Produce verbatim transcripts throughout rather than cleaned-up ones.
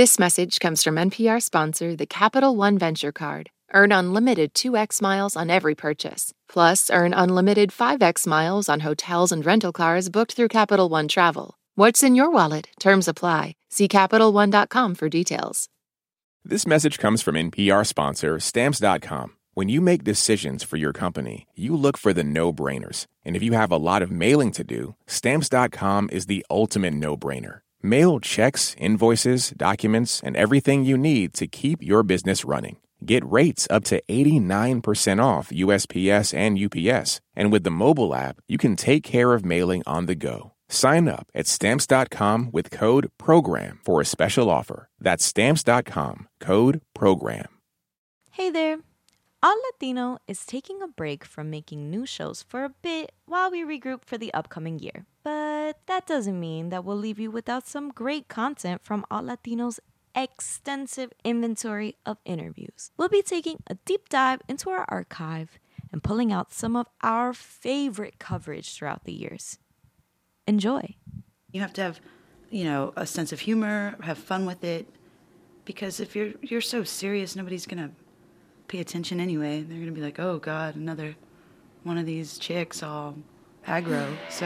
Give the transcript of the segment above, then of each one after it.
This message comes from N P R sponsor, the Capital One Venture Card. Earn unlimited two x miles on every purchase. Plus, earn unlimited five x miles on hotels and rental cars booked through Capital One Travel. What's in your wallet? Terms apply. See Capital One dot com for details. This message comes from N P R sponsor, Stamps dot com. When you make decisions for your company, you look for the no-brainers. And if you have a lot of mailing to do, Stamps dot com is the ultimate no-brainer. Mail checks, invoices, documents, and everything you need to keep your business running. Get rates up to eighty-nine percent off U S P S and U P S. And with the mobile app, you can take care of mailing on the go. Sign up at Stamps dot com with code PROGRAM for a special offer. That's Stamps dot com, code PROGRAM. Hey there. All Latino is taking a break from making new shows for a bit while we regroup for the upcoming year. But that doesn't mean that we'll leave you without some great content from All Latino's extensive inventory of interviews. We'll be taking a deep dive into our archive and pulling out some of our favorite coverage throughout the years. Enjoy. You have to have, you know, a sense of humor, have fun with it, because if you're you're so serious, nobody's gonna pay attention anyway. They're gonna be like, oh God, another one of these chicks all aggro. So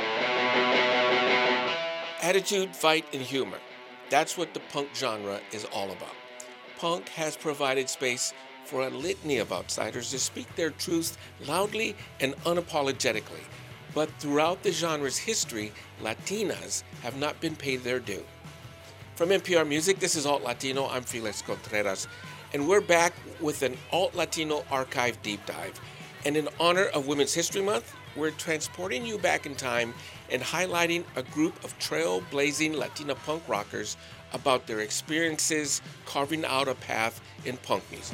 attitude, fight, and humor. That's what the punk genre is all about. Punk has provided space for a litany of outsiders to speak their truths loudly and unapologetically. But throughout the genre's history, Latinas have not been paid their due. From N P R Music, this is Alt Latino. I'm Felix Contreras. And we're back with an Alt Latino archive deep dive. And in honor of Women's History Month, we're transporting you back in time and highlighting a group of trailblazing Latina punk rockers about their experiences carving out a path in punk music.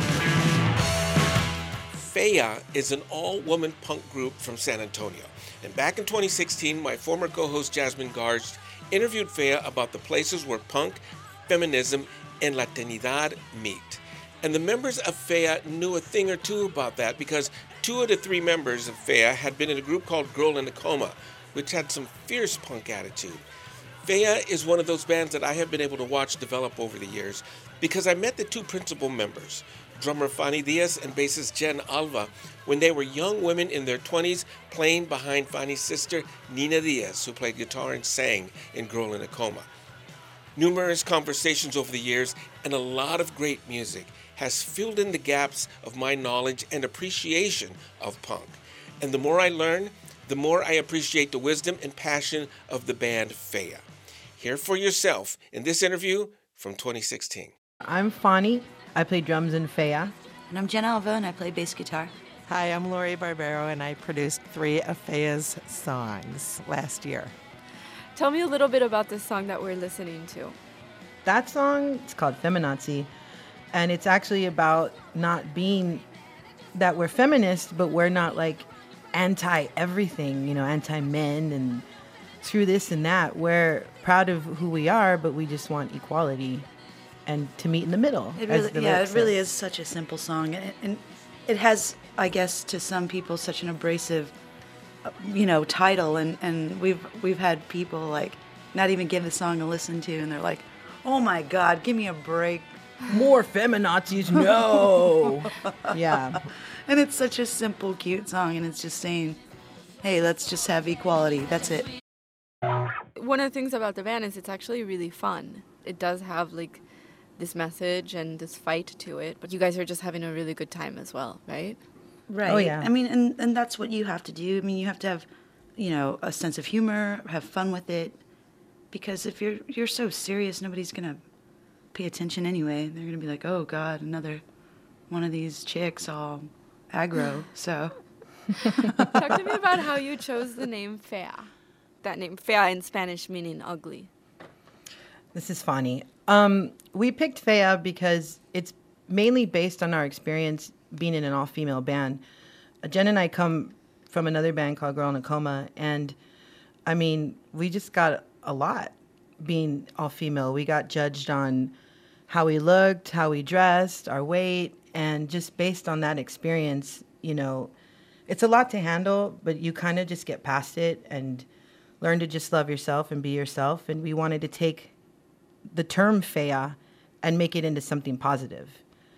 Fea is an all-woman punk group from San Antonio. And back in twenty sixteen, my former co-host Jasmine Garst interviewed Fea about the places where punk, feminism, and Latinidad meet. And the members of Fea knew a thing or two about that because two of the three members of Fea had been in a group called Girl in a Coma, which had some fierce punk attitude. Fea is one of those bands that I have been able to watch develop over the years because I met the two principal members, drummer Fanny Diaz and bassist Jen Alva, when they were young women in their twenties playing behind Fanny's sister Nina Diaz, who played guitar and sang in Girl in a Coma. Numerous conversations over the years and a lot of great music has filled in the gaps of my knowledge and appreciation of punk. And the more I learn, the more I appreciate the wisdom and passion of the band Fea. Hear for yourself in this interview from twenty sixteen. I'm Fanny. I play drums in Fea. And I'm Jen Alva, and I play bass guitar. Hi, I'm Lori Barbero, and I produced three of Fea's songs last year. Tell me a little bit about this song that we're listening to. That song, it's called Feminazi, and it's actually about not being that we're feminists, but we're not like anti-everything, you know, anti-men and screw this and that. We're proud of who we are, but we just want equality and to meet in the middle. It really, yeah, it really is such a simple song, and it, and it has, I guess, to some people, such an abrasive, you know, title, and, and we've we've had people like not even give the song a listen to, and they're like, "Oh my God, give me a break." More feminazis, no. Yeah, and it's such a simple, cute song, and it's just saying, "Hey, let's just have equality." That's it. One of the things about the band is it's actually really fun. It does have like this message and this fight to it, but you guys are just having a really good time as well, right? Right. Oh, yeah. I mean, and, and that's what you have to do. I mean, you have to have, you know, a sense of humor, have fun with it, because if you're you're so serious, nobody's gonna pay attention anyway. They're gonna be like, oh God, another one of these chicks all aggro. So talk to me about how you chose the name Fea. That name, Fea in Spanish meaning ugly. This is funny. Um, we picked Fea because it's mainly based on our experience being in an all-female band. Uh, Jen and I come from another band called Girl in a Coma, and I mean, we just got a lot being all-female. We got judged on how we looked, how we dressed, our weight, and just based on that experience, you know, it's a lot to handle, but you kind of just get past it and learn to just love yourself and be yourself. And we wanted to take the term fea and make it into something positive.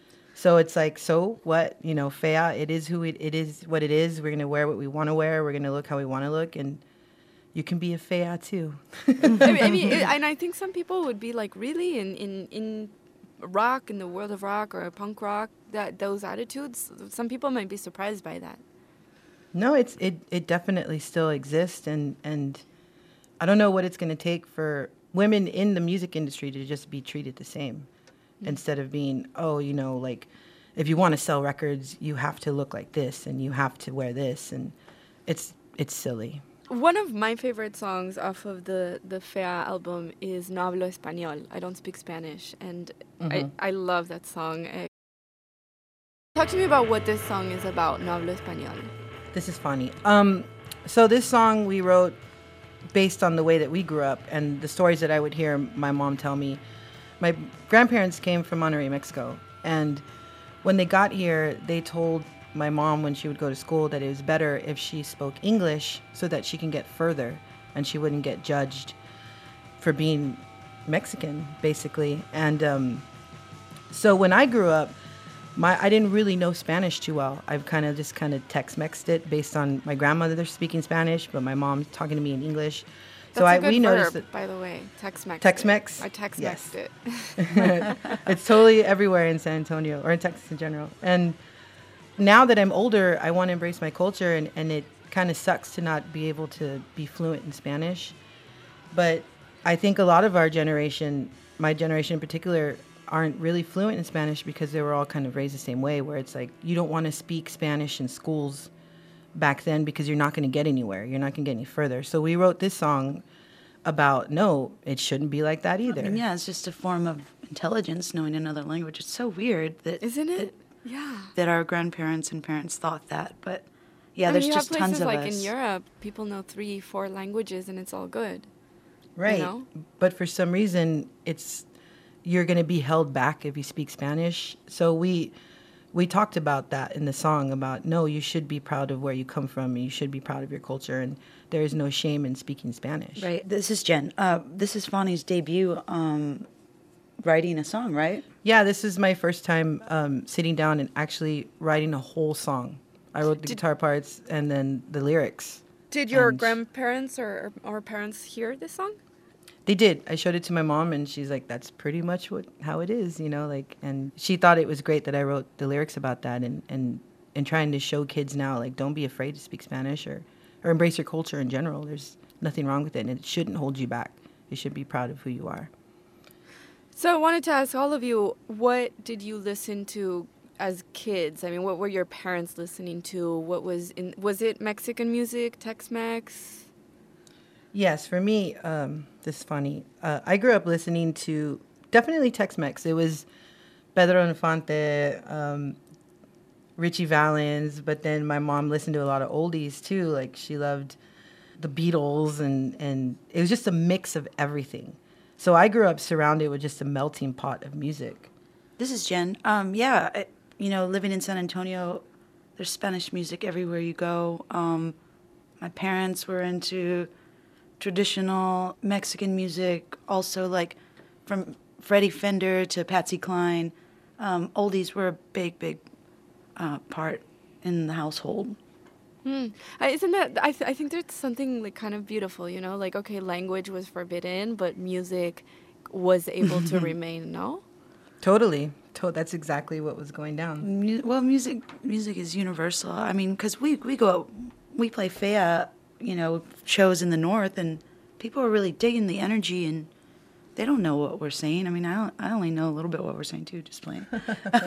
So it's like, so what? You know, fea, it is who it, it is what it is. We're going to wear what we want to wear. We're going to look how we want to look. And you can be a fea too. I mean, I mean it, and I think some people would be like, really, in, in, in rock, in the world of rock or punk rock, that those attitudes, some people might be surprised by that. No, it's it, it definitely still exists. And, and I don't know what it's going to take for women in the music industry to just be treated the same. Mm-hmm. Instead of being, oh, you know, like, if you want to sell records, you have to look like this and you have to wear this. And it's it's silly. One of my favorite songs off of the, the Fea album is No Hablo Español. I don't speak Spanish. And mm-hmm. I, I love that song. Uh, talk to me about what this song is about, No Hablo Español. This is funny. Um, so this song we wrote based on the way that we grew up and the stories that I would hear my mom tell me. My grandparents came from Monterrey, Mexico, and when they got here, they told my mom when she would go to school that it was better if she spoke English so that she can get further and she wouldn't get judged for being Mexican, basically. And um, so when I grew up, my I didn't really know Spanish too well. I've kind of just kind of Tex-Mexed it based on my grandmother speaking Spanish, but my mom talking to me in English. That's so a I good we verb, noticed that by the way, Tex-Mex. Tex-Mex. I Tex-Mexed yes. it. It's totally everywhere in San Antonio or in Texas in general. And now that I'm older, I want to embrace my culture, and, and it kind of sucks to not be able to be fluent in Spanish. But I think a lot of our generation, my generation in particular, aren't really fluent in Spanish because they were all kind of raised the same way, where it's like you don't want to speak Spanish in schools back then because you're not going to get anywhere. You're not going to get any further. So we wrote this song about, no, it shouldn't be like that either. I mean, yeah, it's just a form of intelligence, knowing another language. It's so weird that... Isn't it? That, yeah. That our grandparents and parents thought that. But, yeah, I there's mean, just you have tons places of like us. in Europe, people know three, four languages, and it's all good. Right. You know? But for some reason, it's you're going to be held back if you speak Spanish. So we... We talked about that in the song about, no, you should be proud of where you come from. And you should be proud of your culture. And there is no shame in speaking Spanish. Right. This is Jen. Uh, this is Fonny's debut um, writing a song, right? Yeah, this is my first time um, sitting down and actually writing a whole song. I wrote the Did, guitar parts and then the lyrics. Did your and grandparents or, or parents hear this song? They did. I showed it to my mom, and she's like, "That's pretty much what how it is, you know." Like, and she thought it was great that I wrote the lyrics about that, and and and trying to show kids now, like, don't be afraid to speak Spanish or or embrace your culture in general. There's nothing wrong with it, and it shouldn't hold you back. You should be proud of who you are. So I wanted to ask all of you, what did you listen to as kids? I mean, what were your parents listening to? What was in was it Mexican music, Tex-Mex? Yes, for me, um, this is funny. Uh, I grew up listening to definitely Tex-Mex. It was Pedro Infante, um, Richie Valens, but then my mom listened to a lot of oldies too. Like she loved the Beatles, and, and it was just a mix of everything. So I grew up surrounded with just a melting pot of music. This is Jen. Um, yeah, I, you know, living in San Antonio, there's Spanish music everywhere you go. Um, my parents were into traditional Mexican music, also like from Freddie Fender to Patsy Cline. Um, oldies were a big, big uh, part in the household. Hmm. I, isn't that, I, th- I think there's something like kind of beautiful, you know, like, okay, language was forbidden, but music was able to remain, no? Totally. To- that's exactly what was going down. Mu- well, music music is universal. I mean, because we, we go out, we play Fea, you know, shows in the north, and people are really digging the energy, and they don't know what we're saying. I mean, I don't, I only know a little bit what we're saying too, just playing. But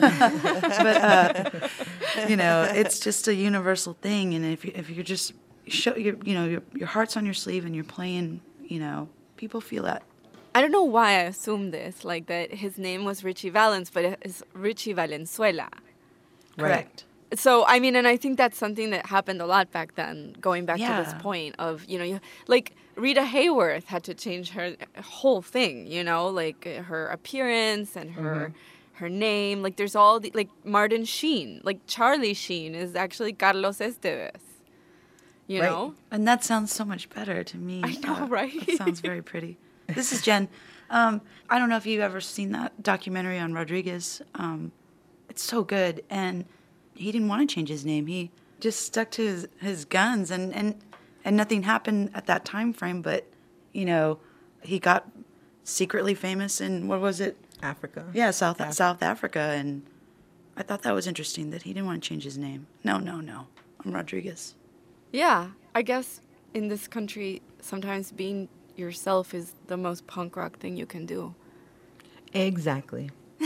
uh, you know, it's just a universal thing, and if you, if you're just show your you know your your heart's on your sleeve and you're playing, you know, people feel that. I don't know why I assumed this, like that his name was Richie Valens, but it's Richie Valenzuela. Correct. So, I mean, and I think that's something that happened a lot back then, going back Yeah. to this point of, you know, you, like Rita Hayworth had to change her whole thing, you know, like uh, her appearance and her mm-hmm. her name. Like there's all the, like Martin Sheen, like Charlie Sheen is actually Carlos Esteves, you Right. know? And that sounds so much better to me. I know, Uh, right? It sounds very pretty. This is Jen. Um, I don't know if you've ever seen that documentary on Rodriguez. Um, it's so good. And he didn't want to change his name. He just stuck to his, his guns, and, and, and nothing happened at that time frame. But, you know, he got secretly famous in, what was it? Africa. Yeah, South Africa. South Africa. And I thought that was interesting that he didn't want to change his name. No, no, no. I'm Rodriguez. Yeah, I guess in this country, sometimes being yourself is the most punk rock thing you can do. Exactly.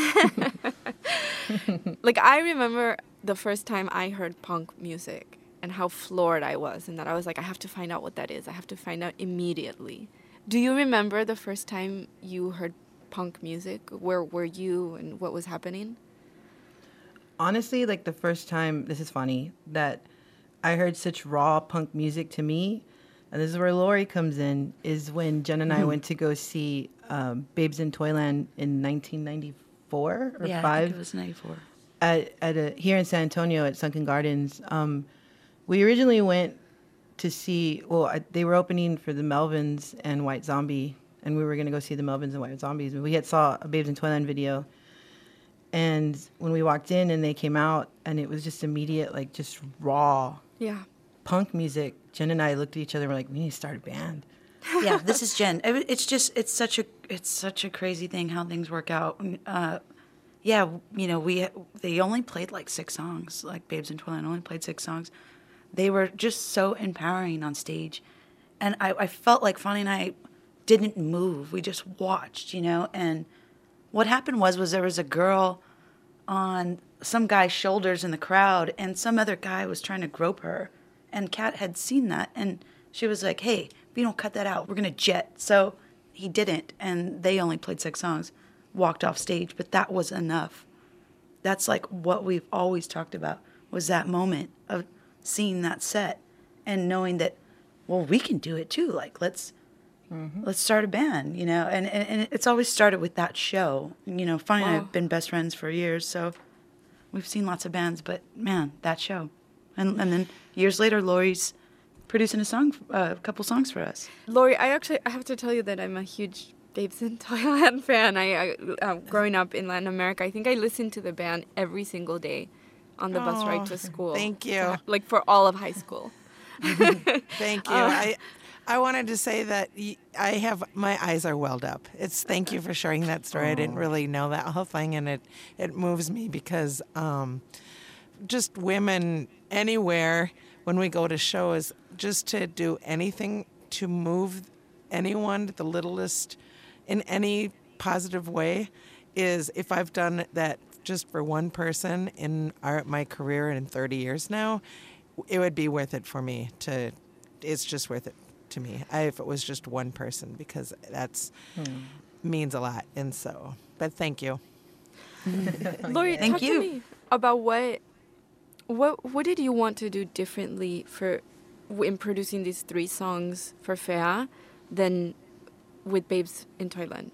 Like, I remember the first time I heard punk music and how floored I was, and that I was like, I have to find out what that is. I have to find out immediately. Do you remember the first time you heard punk music? Where were you and what was happening? Honestly, like the first time, this is funny, that I heard such raw punk music to me, and this is where Lori comes in, is when Jen and I Mm-hmm. went to go see um, Babes in Toyland in nineteen ninety-four or yeah, I five. think it was ninety-four. At, at a, here in San Antonio at Sunken Gardens. Um, we originally went to see, well, I, they were opening for the Melvins and White Zombie, and we were going to go see the Melvins and White Zombies. We had saw a Babes in Toyland video, and when we walked in and they came out, and it was just immediate, like just raw Yeah. punk music. Jen and I looked at each other and were like, we need to start a band. Yeah, this is Jen. It- It's just it's such a it's such a crazy thing how things work out. Uh, yeah, you know, we they only played like six songs. Like Babes in Toyland only played six songs. They were just so empowering on stage, and I, I felt like Fonnie and I didn't move. We just watched, you know. And what happened was was there was a girl on some guy's shoulders in the crowd, and some other guy was trying to grope her, and Kat had seen that, and she was like, "Hey, if you don't cut that out, we're gonna jet." So he didn't, and they only played six songs, walked off stage, but that was enough. That's like what we've always talked about, was that moment of seeing that set and knowing that, well, we can do it too. Like, let's mm-hmm. let's start a band, you know. And, and and it's always started with that show. You know, Fonnie and I have been best friends for years, so we've seen lots of bands, but man, that show. And and then years later, Lori's producing a song, uh, a couple songs for us. Lori, I actually I have to tell you that I'm a huge Babes in Toyland fan. I, I uh, growing up in Latin America, I think I listened to the band every single day on the bus ride to school. Thank you. Like for all of high school. Thank you. Uh, I I wanted to say that y- I have my eyes are welled up. It's thank you for sharing that story. I didn't really know that whole thing, and it it moves me because um, just women anywhere when we go to shows, just to do anything to move anyone, the littlest, in any positive way, is if I've done that just for one person in our, my career and in thirty years now, it would be worth it for me to, it's just worth it to me I, if it was just one person, because that's hmm. means a lot. And so, but thank you. Lori, Thank talk you. to me about what, what, what did you want to do differently for, in producing these three songs for Fea than with Babes in Toyland?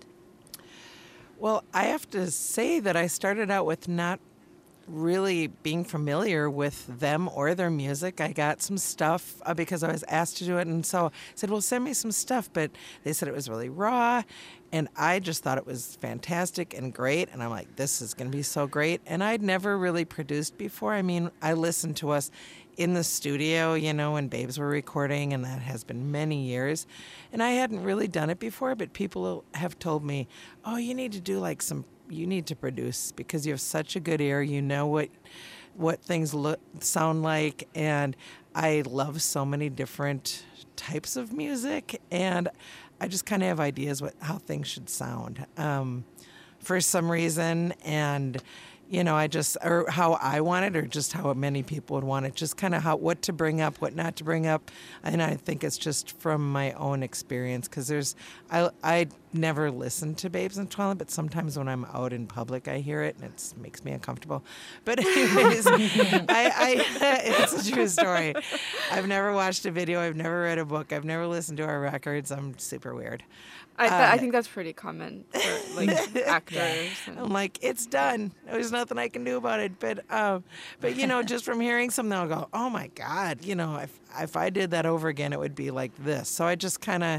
Well, I have to say that I started out with not really being familiar with them or their music. I got some stuff uh, because I was asked to do it, and so I said, well, send me some stuff, but they said it was really raw, and I just thought it was fantastic and great, and I'm like, this is going to be so great, and I'd never really produced before. I mean, I listened to us in the studio, you know, when Babes were recording, and that has been many years. And I hadn't really done it before, but people have told me, oh, you need to do like some, you need to produce because you have such a good ear. You know what what things look sound like. And I love so many different types of music, and I just kind of have ideas what how things should sound um, for some reason. And you know, I just, or how I want it, or just how many people would want it, just kind of how, what to bring up, what not to bring up. And I think it's just from my own experience, because there's, I I never listened to Babes in Toyland, but sometimes when I'm out in public, I hear it, and it makes me uncomfortable. But anyways, I, I, it's a true story. I've never watched a video, I've never read a book, I've never listened to our records. I'm super weird. I, th- Uh, I think that's pretty common for like actors. And I'm like, it's done. There's nothing I can do about it. But, um, but you know, just from hearing something, I'll go, oh my God, you know, if if I did that over again, it would be like this. So I just kind of,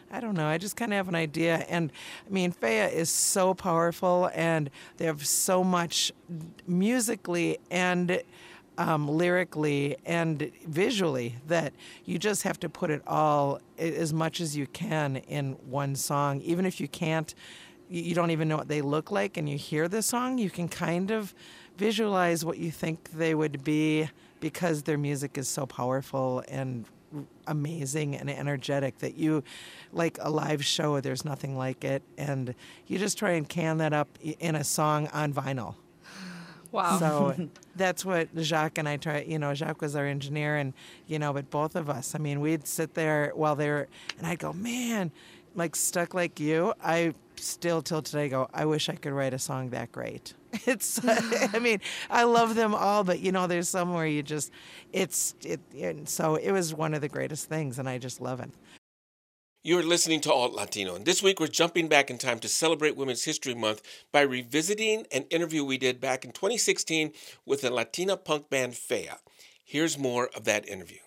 I don't know. I just kind of have an idea. And I mean, Fea is so powerful, and they have so much musically and um, lyrically and visually that you just have to put it all as much as you can in one song. Even if you can't, you don't even know what they look like, and you hear the song, you can kind of visualize what you think they would be because their music is so powerful and amazing and energetic that you, like a live show, there's nothing like it. And you just try and can that up in a song on vinyl. Wow. So that's what Jacques and I try, you know, Jacques was our engineer, and, you know, but both of us, I mean, we'd sit there while they were, and I'd go, man, like Stuck Like You, I still till today go, I wish I could write a song that great. It's, I mean, I love them all, but, you know, there's some where you just, it's, it, it, so it was one of the greatest things, and I just love it. You're listening to Alt Latino, and this week we're jumping back in time to celebrate Women's History Month by revisiting an interview we did back in twenty sixteen with the Latina punk band Fea. Here's more of that interview.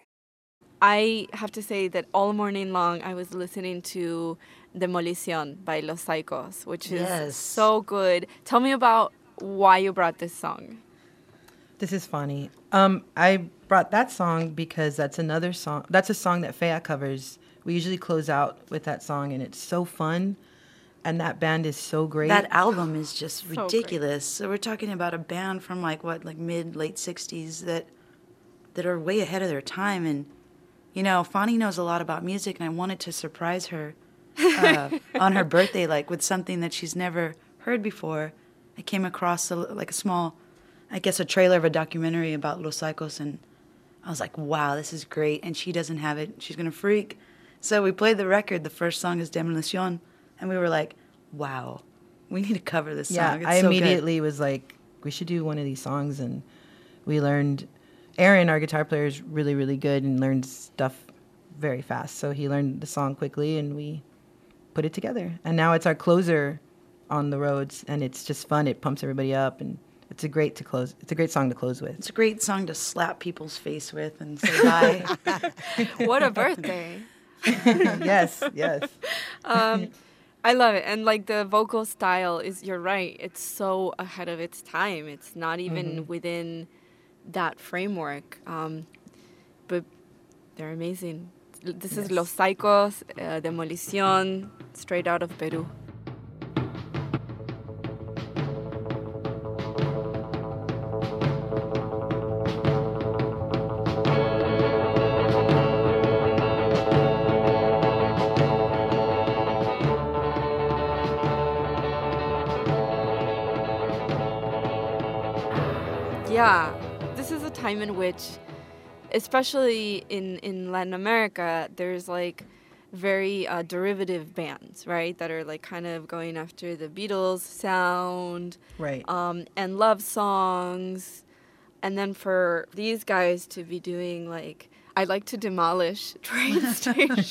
I have to say that all morning long I was listening to Demolición by Los Psychos, which is Yes. so good. Tell me about why you brought this song. This is funny. Um, I brought that song because that's another song. That's a song that Fea covers. We usually close out with that song, and it's so fun. And that band is so great. That album is just So ridiculous. So we're talking about a band from like what, like mid late sixties that that are way ahead of their time. And you know, Fani knows a lot about music, and I wanted to surprise her uh, on her birthday, like with something that she's never heard before. I came across a, like a small, I guess, a trailer of a documentary about Los Psychos, and I was like, wow, this is great. And she doesn't have it. She's gonna freak. So we played the record. The first song is Demolición, and we were like, wow, we need to cover this yeah, song. It's I so good. immediately was like, we should do one of these songs. And we learned, Aaron, our guitar player, is really, really good and learns stuff very fast. So he learned the song quickly, and we put it together. And now it's our closer on the roads, and it's just fun. It pumps everybody up, and it's a great to close. It's a great song to close with. It's a great song to slap people's face with and say bye. What a birthday. yes, yes. Um, I love it. And like the vocal style is, you're right, it's so ahead of its time. It's not even Mm-hmm. within that framework. Um, but they're amazing. This is Yes. Los Psychos, uh, Demolición, straight out of Peru. Yeah, this is a time in which, especially in, in Latin America, there's like very uh, derivative bands, right? That are like kind of going after the Beatles sound, Right. um, and love songs. And then for these guys to be doing like, I like to demolish train stations.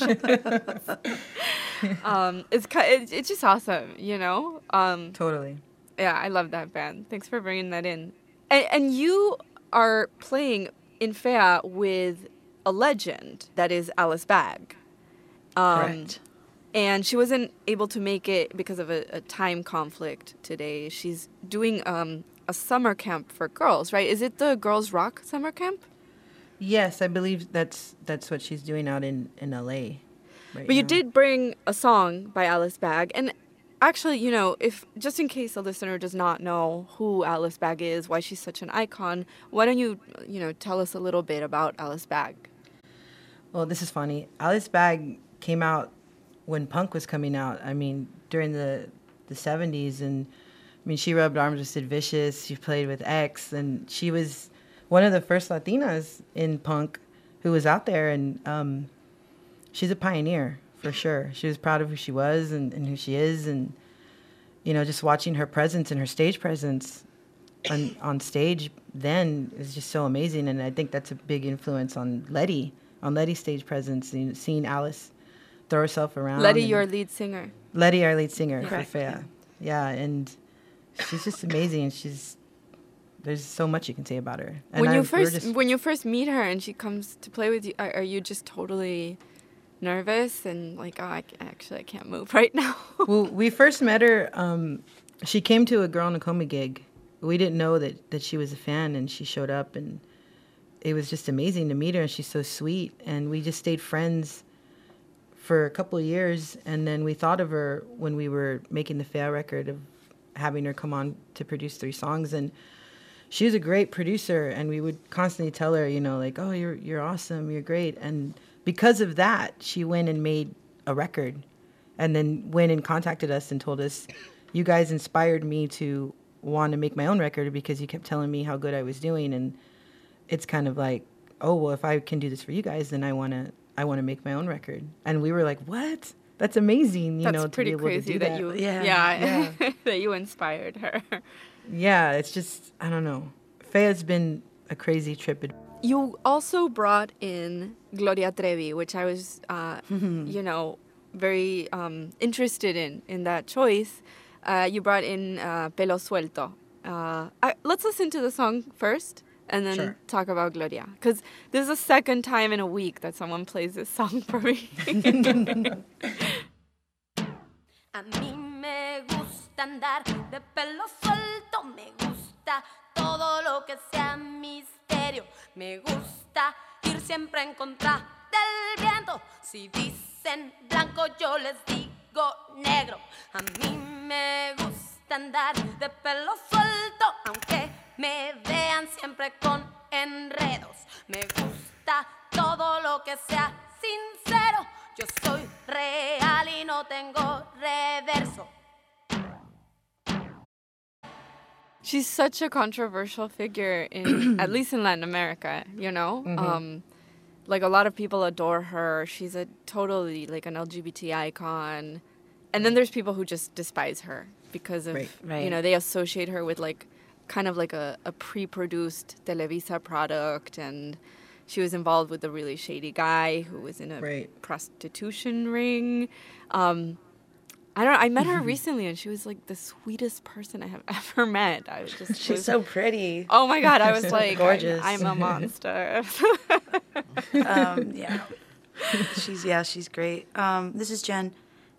um, it's, ki- it's it's just awesome, you know? Um, Totally. yeah, I love that band. Thanks for bringing that in. And, and you are playing in Fea with a legend that is Alice Bag. Um, Correct. And she wasn't able to make it because of a, a time conflict today. She's doing um, a summer camp for girls, right? Is it the Girls Rock summer camp? Yes, I believe that's that's what she's doing out in, in L A right But you now. did bring a song by Alice Bag. And actually, you know, if just in case a listener does not know who Alice Bag is, why she's such an icon, why don't you, you know, tell us a little bit about Alice Bag? Well, this is funny. Alice Bag came out when punk was coming out. I mean, during the the seventies, and I mean, she rubbed arms with Sid Vicious. She played with X, and she was one of the first Latinas in punk who was out there, and um, she's a pioneer for sure. She was proud of who she was and, and who she is, and you know, just watching her presence and her stage presence on on stage then is just so amazing. And I think that's a big influence on Letty, on Letty's stage presence, you know, seeing Alice throw herself around. Letty, and your lead singer. Letty, our lead singer for Correct. Fea. Yeah, and she's just amazing. She's there's so much you can say about her. And When I- you we were first just- when you first meet her and she comes to play with you, are, are you just totally nervous and like, oh, I, actually I can't move right now. Well, we first met her. Um, she came to a Girl Nakoma gig. We didn't know that, that she was a fan, and she showed up, and it was just amazing to meet her, and she's so sweet. And we just stayed friends for a couple of years, and then we thought of her when we were making the Fea record of having her come on to produce three songs. And she was a great producer, and we would constantly tell her, you know, like, oh, you're you're awesome, you're great. And because of that, she went and made a record, and then went and contacted us and told us, you guys inspired me to want to make my own record because you kept telling me how good I was doing. And it's kind of like, oh, well, if I can do this for you guys, then I want to I want to make my own record. And we were like, what? That's amazing, you That's know, to pretty be able crazy to do that, that. you, Yeah. yeah, Yeah. that you inspired her. Yeah, it's just, I don't know. Fea's been a crazy trip. You also brought in Gloria Trevi, which I was, uh, you know, very um, interested in, in that choice. Uh, you brought in uh, Pelo Suelto. Uh, I, let's listen to the song first and then Sure. talk about Gloria. Because this is the second time in a week that someone plays this song for me. A mí me gusta andar de pelo suelto, me gusta todo lo que sea misterio, me gusta ir siempre en contra del viento. Si dicen blanco yo les digo negro. A mí me gusta andar de pelo suelto, aunque me vean siempre con enredos. Me gusta todo lo que sea sincero. Yo soy real y no tengo reverso. She's such a controversial figure, in at least in Latin America, you know? Mm-hmm. Um, like, a lot of people adore her. She's a totally, like, an L G B T icon. And then there's people who just despise her because of, Right. Right. you know, they associate her with, like, kind of like a, a pre-produced Televisa product, and she was involved with a really shady guy who was in a Right. prostitution ring. Um, I don't know. I met her recently, and she was like the sweetest person I have ever met. I was just She's was- so pretty. Oh my God! I was like, Gorgeous. I'm, I'm a monster. um, yeah. She's yeah, she's great. Um, this is Jen.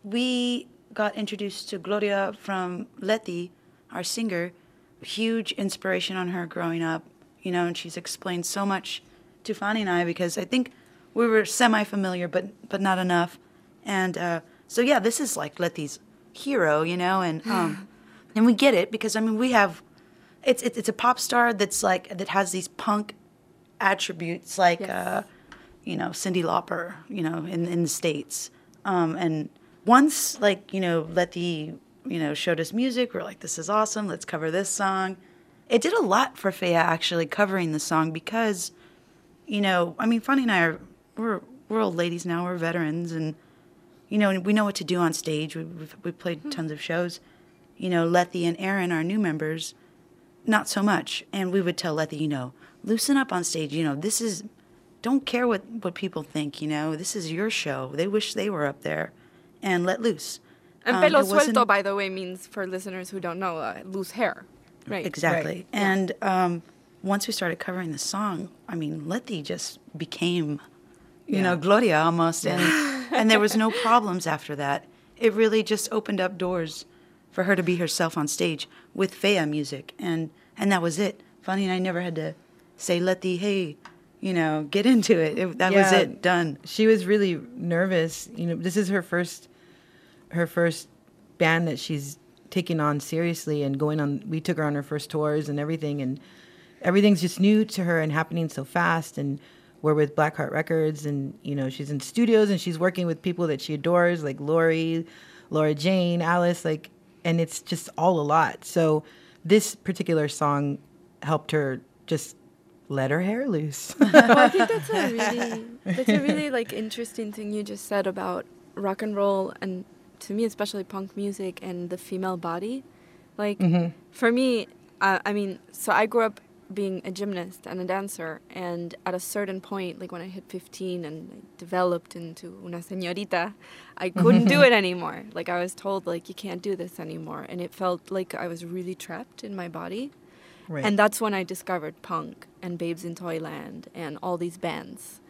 We got introduced to Gloria from Leti, our singer. Huge inspiration on her growing up, you know, and she's explained so much to Fanny and I because I think we were semi-familiar, but but not enough. And uh, so yeah, this is like Leti's hero, you know, and um, and we get it because I mean we have, it's it's, it's a pop star that's like that has these punk attributes like. Yes. Uh, you know, Cyndi Lauper, you know, in, in the States. Um, and once, like, you know, Leti, you know, showed us music, we're like, this is awesome, let's cover this song. It did a lot for Fea, actually, covering the song because, you know, I mean, Fanny and I are, we're, we're old ladies now, we're veterans, and, you know, we know what to do on stage. We, we've, we've played tons of shows. You know, Leti and Aaron, our new members, not so much. And we would tell Leti, you know, loosen up on stage, you know, this is... Don't care what, what people think, you know. This is your show. They wish they were up there. And let loose. And Um, pelo it wasn't- suelto, by the way, means, for listeners who don't know, uh, loose hair. Right. Exactly. Right. And um, once we started covering the song, I mean, Leti just became, you know, Gloria almost. And, and there was no problems after that. It really just opened up doors for her to be herself on stage with Fea music. And, and that was it. Fanny and I never had to say, Leti, hey... You know, get into it. it that was Yeah. it. Done. She was really nervous. You know, this is her first, her first band that she's taking on seriously and going on. We took her on her first tours and everything, and everything's just new to her and happening so fast. And we're with Blackheart Records, and you know, she's in studios and she's working with people that she adores, like Lori, Laura Jane, Alice, like, and it's just all a lot. So this particular song helped her just let her hair loose. Well, I think that's a really, that's a really like interesting thing you just said about rock and roll, and to me especially punk music and the female body. Like Mm-hmm. for me, uh, I mean, so I grew up being a gymnast and a dancer, and at a certain point, like when I hit fifteen and I developed into una señorita, I couldn't do it anymore. Like I was told, like, you can't do this anymore, and it felt like I was really trapped in my body. Right. And that's when I discovered punk and Babes in Toyland and all these bands.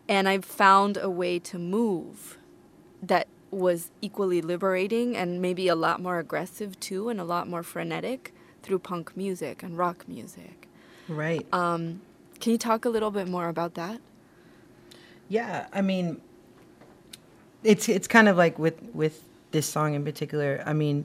And I found a way to move that was equally liberating and maybe a lot more aggressive too, and a lot more frenetic through punk music and rock music. Right. Um, can you talk a little bit more about that? Yeah, I mean, it's it's kind of like with with this song in particular. I mean,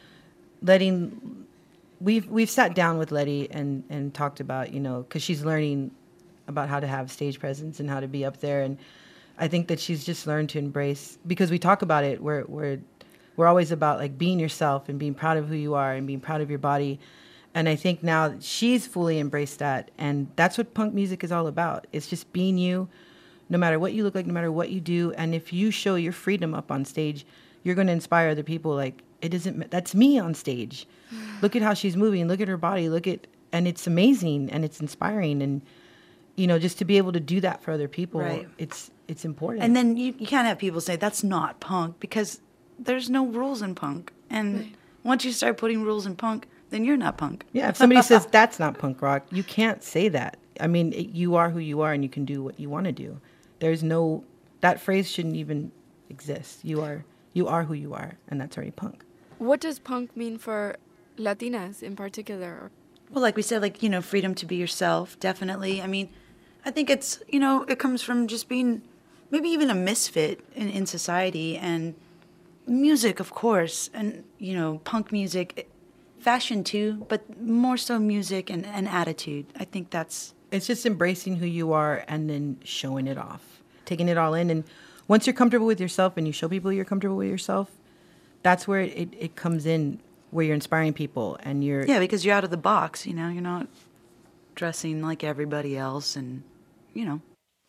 letting we've we've sat down with Letty and and talked about, you know, because she's learning about how to have stage presence and how to be up there, and I think that she's just learned to embrace, because we talk about it, we're we're we're always about like being yourself and being proud of who you are and being proud of your body. And I think now she's fully embraced that, and that's what punk music is all about. It's just being you, no matter what you look like, no matter what you do. And if you show your freedom up on stage, you're going to inspire other people. Like, it doesn't, that's me on stage. Look at how she's moving. Look at her body. Look at, and it's amazing and it's inspiring. And, you know, just to be able to do that for other people, Right. it's, it's important. And then you, you can't have people say that's not punk, because there's no rules in punk. And Right. once you start putting rules in punk, then you're not punk. Yeah, if somebody says that's not punk rock, you can't say that. I mean, it, you are who you are and you can do what you want to do. There's no, that phrase shouldn't even exist. You are, you are who you are, and that's already punk. What does punk mean for Latinas in particular? Well, like we said, like, you know, freedom to be yourself, definitely. I mean, I think it's, you know, it comes from just being maybe even a misfit in, in society, and music, of course, and, you know, punk music, fashion too, but more so music and, and attitude. I think that's... It's just embracing who you are and then showing it off, taking it all in. And once you're comfortable with yourself and you show people you're comfortable with yourself, that's where it, it comes in, where you're inspiring people and you're... Yeah, because you're out of the box, you know, you're not dressing like everybody else, and, you know.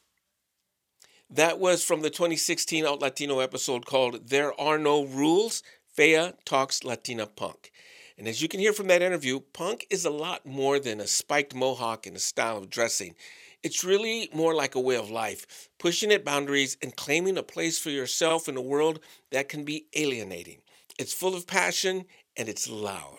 That was from the twenty sixteen Alt Latino episode called There Are No Rules, Fea Talks Latina Punk. And as you can hear from that interview, punk is a lot more than a spiked mohawk and a style of dressing. It's really more like a way of life, pushing at boundaries and claiming a place for yourself in a world that can be alienating. It's full of passion and it's loud.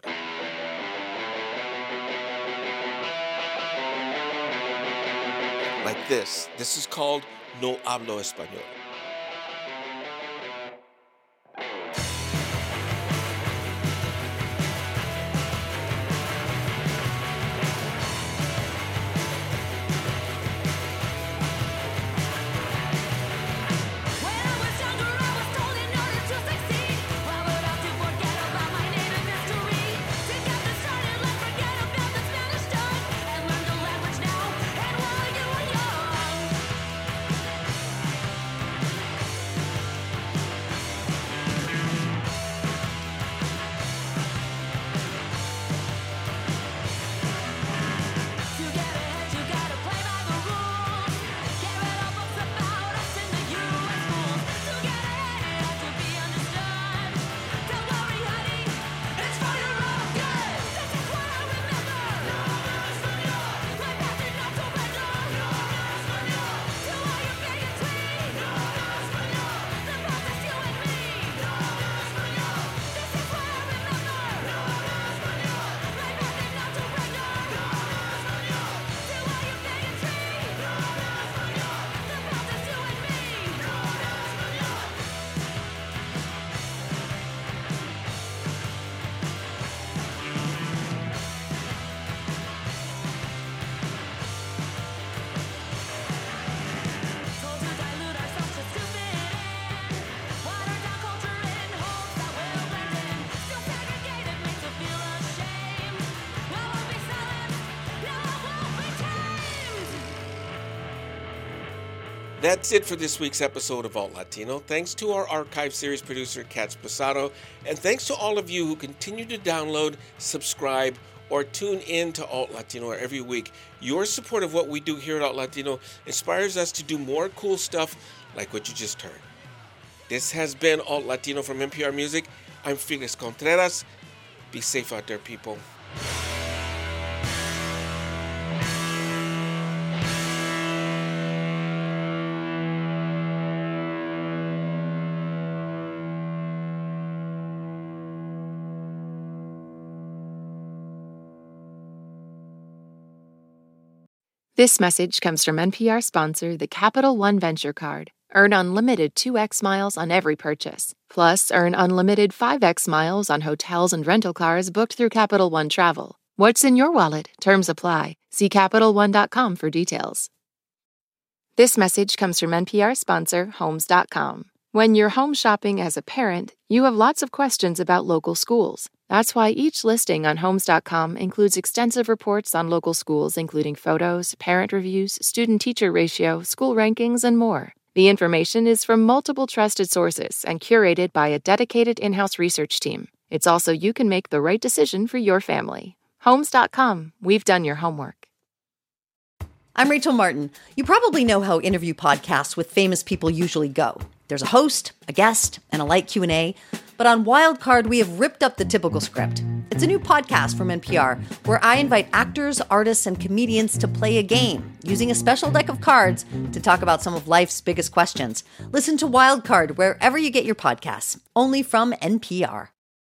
Like this. This is called No Hablo Español. That's it for this week's episode of Alt Latino. Thanks to our archive series producer, Kat Sposado, and thanks to all of you who continue to download, subscribe, or tune in to Alt Latino every week. Your support of what we do here at Alt Latino inspires us to do more cool stuff like what you just heard. This has been Alt Latino from N P R Music. I'm Felix Contreras. Be safe out there, people. This message comes from N P R sponsor, the Capital One Venture Card. Earn unlimited two x miles on every purchase. Plus, earn unlimited five x miles on hotels and rental cars booked through Capital One Travel. What's in your wallet? Terms apply. See Capital One dot com for details. This message comes from N P R sponsor, Homes dot com. When you're home shopping as a parent, you have lots of questions about local schools. That's why each listing on Homes dot com includes extensive reports on local schools, including photos, parent reviews, student-teacher ratio, school rankings, and more. The information is from multiple trusted sources and curated by a dedicated in-house research team. It's also you can make the right decision for your family. Homes dot com. We've done your homework. I'm Rachel Martin. You probably know how interview podcasts with famous people usually go. There's a host, a guest, and a light Q and A. But on Wildcard, we have ripped up the typical script. It's a new podcast from N P R where I invite actors, artists, and comedians to play a game using a special deck of cards to talk about some of life's biggest questions. Listen to Wildcard wherever you get your podcasts, only from N P R.